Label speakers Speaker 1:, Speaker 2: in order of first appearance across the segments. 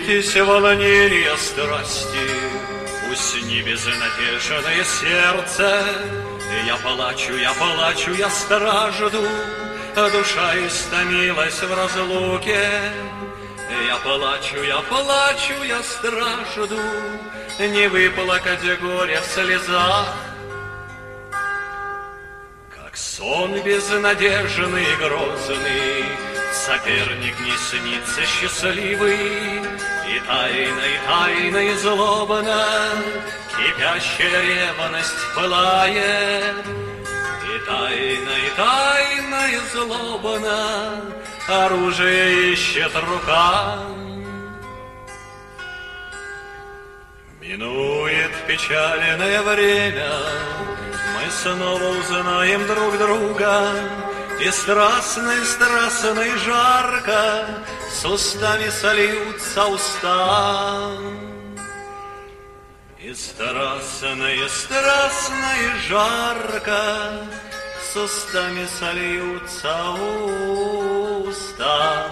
Speaker 1: Успокойтесь, волнения страсти, усни безнадежное сердце. Я плачу, я стражду, душа истомилась в разлуке. Я плачу, я стражду, не выплакать горе в слезах. Как сон безнадежный и грозный, соперник не снится счастливый, и тайно, и злобно кипящая ревность пылает. И тайно, и злобно оружие ищет рука. Минует печальное время, мы снова узнаем друг друга, и страстно, жарко с устами сольются уста. И страстно, и жарко с устами сольются уста.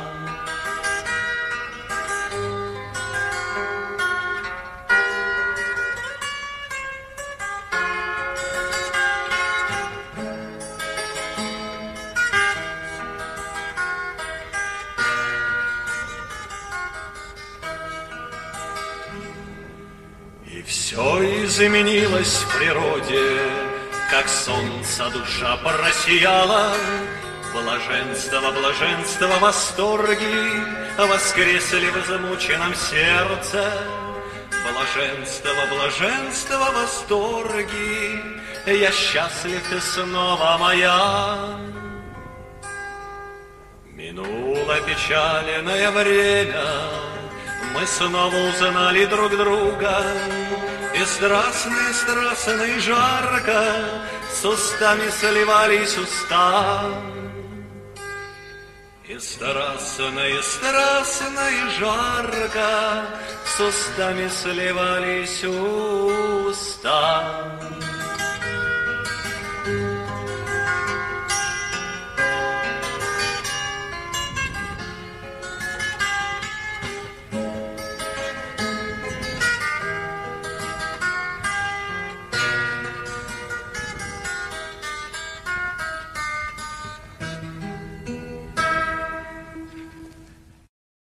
Speaker 1: И все изменилось в природе, как солнце душа просияла. Блаженство, восторги воскресли в измученном сердце. Блаженство, восторги, я счастлив, ты снова моя. Минуло печальное время, мы снова узнали друг друга, и страстно, и жарко с устами сливались уста. И страстно, и жарко с устами сливались уста.